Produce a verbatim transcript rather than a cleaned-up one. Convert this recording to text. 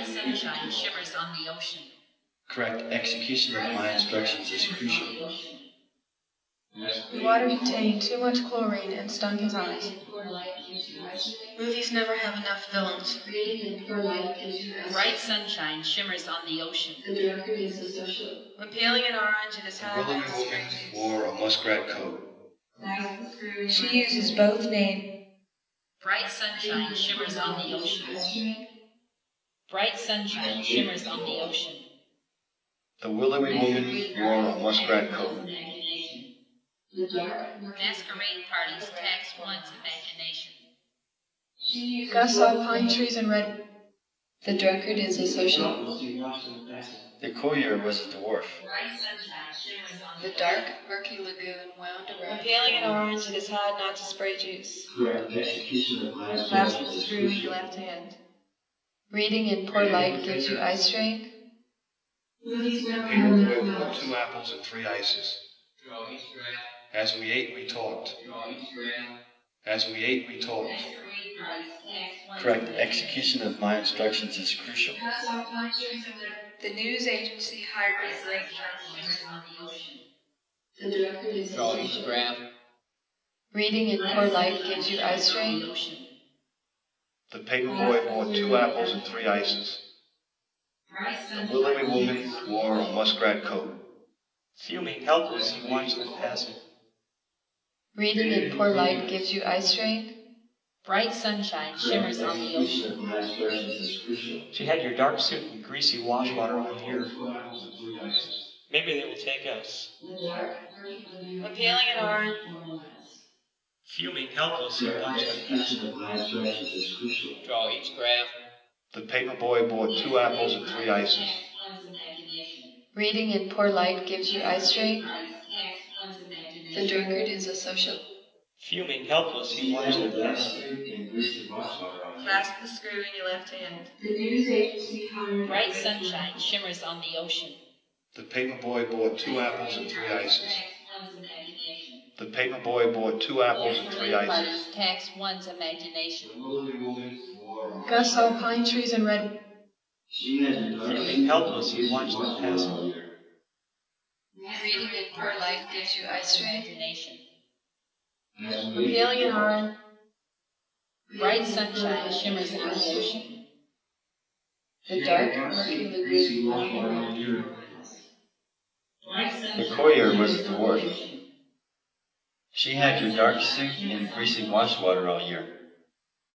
sunshine shimmers on the ocean. Correct execution of my instructions is crucial. The water contained too much chlorine and stung his eyes. Movies never have enough villains. Bright sunshine shimmers on the ocean. When peeling an orange, it is The hard willowy not to woman spray juice. wore a muskrat coat. She uses both names. Bright sunshine shimmers on the ocean. Bright sunshine shimmers on the ocean. The willowy woman wore a muskrat coat. Masquerade parties tax one's imagination. Gus saw pine trees and red. The drunkard is a social. The courier was a dwarf. The dark, murky lagoon wound When around. peeling an orange, it is hard not to spray juice. Execution Clasp the screw in your left hand. Reading in poor light gives you eye strain. The paperboy bought two apples and three ices. As we ate, we talked. As we ate, we talked. Correct execution of my instructions is crucial. The news agency hired a great journalist. Draw each graph. Reading in poor light gives you eye strain. The paperboy bought two apples and three ices. The willowy woman wore a muskrat coat. Fuming helpless, he watched them passing. Reading in poor light gives you eye strain. Bright sunshine shimmers on the ocean. She had your dark suit and greasy wash water all year. Maybe they will take us. When peeling an orange, Fuming helpless, he watched them passing. Draw each graph. The paperboy bought two apples and three ices. Reading in poor light gives you eye strain. The drunkard is a social. Fuming helpless, he watched them passing. clasp the screw in your left hand. Bright sunshine shimmers on the ocean. The paperboy bought two apples and three ices. The paperboy bought two apples and three ices. Tax one's imagination. Gus saw pine trees and red. Fuming helpless, he watched them passing. Reading in poor light gives you eye strain. Imagination. When peeling an orange, Bright sunshine shimmers on the ocean. The dark, murky lagoon. The courier was a dwarf. She had your dark suit and greasy wash water all year.